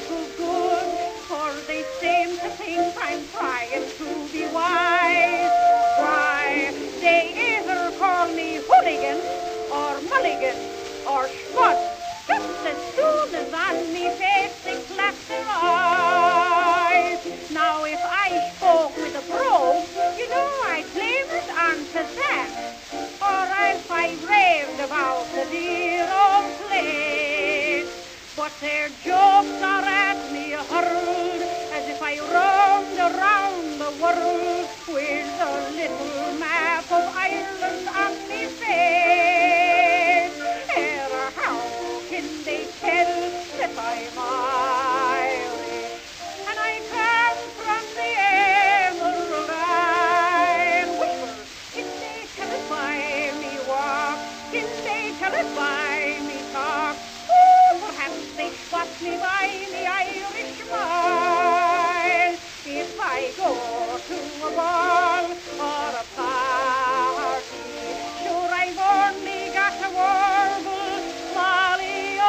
awful good, for they seem to think I'm trying to be wise. Why, they either call me hooligan, or mulligan, or schmutz, just as soon as on me face they clap their eyes. Now if I spoke with a brogue, you know I'd blame it on pizzazz, or else I raved about the dear old place. But their jokes are at me hurled, as if I roamed around the world with a little map of Ireland on me face. How can they tell that I'm Irish, and I come from the Emerald Isle? Whisper, can they tell it by me walk? Can they tell it by me talk? Oh, perhaps they spot me by the Irish smile. If I go to a ball or a party, sure I've only got a warble, Molly-o.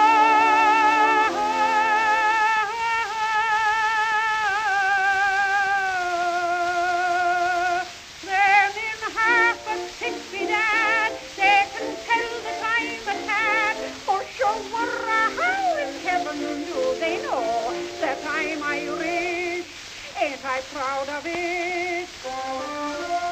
Then in half a tipsy dad, they can tell that I'm a tad, for sure how in heaven do they know that I'm Irish? Ain't I proud of it?